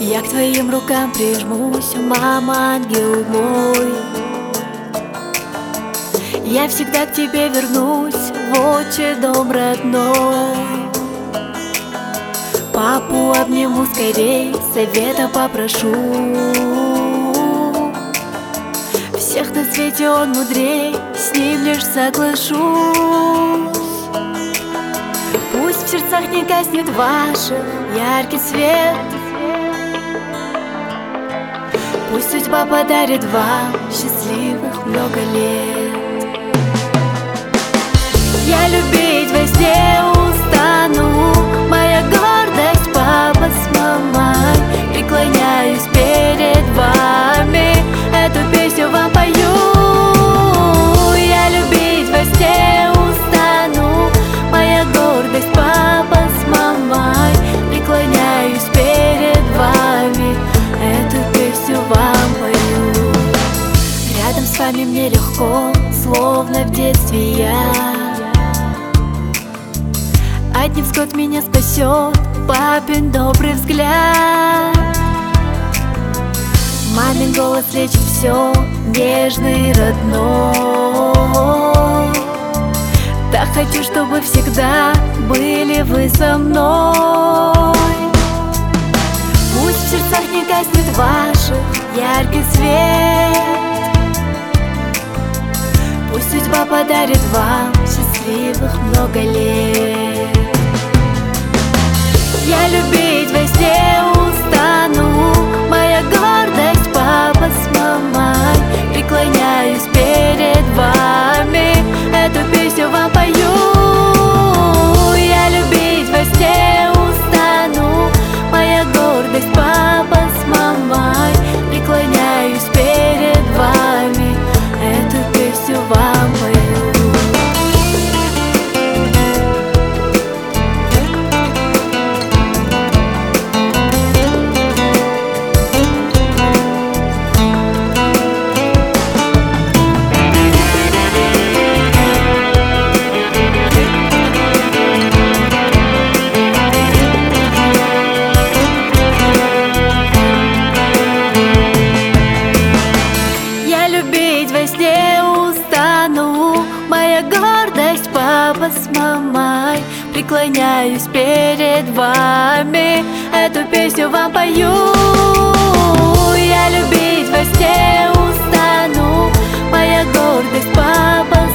Я к твоим рукам прижмусь, мама, ангел мой. Я всегда к тебе вернусь, в отчий дом родной. Папу обниму скорей, совета попрошу. Всех на свете он мудрей, с ним лишь соглашусь. Пусть в сердцах не гаснет ваших яркий свет. Пусть судьба подарит вам счастливых много лет. Я любить во сне устану, моя гордость, папа с мамой. Преклоняюсь перед вами, эту песню вам пою. Я любить во сне устану, моя гордость, папа с мамой. Преклоняюсь перед вами, эту песню вам пою. Рядом с вами мне легко, словно в детстве я. Одним взгляд меня спасет папин добрый взгляд. Мамин голос лечит все, нежный, родной. Так хочу, чтобы всегда были вы со мной. Пусть в сердцах не гаснет ваших яркий свет. Пусть судьба подарит вам счастливых много лет. Я любить во сне устану, моя гордость, папа с мамой. Преклоняюсь перед вами, эту песню вам пою. Я любить во сне устану, моя гордость, папа с мамой. Преклоняюсь перед вами, эту песню вам пою. Во сне устану, моя гордость, папа с мамой. Преклоняюсь перед вами, эту песню вам пою. Я любить во сне устану, моя гордость, папа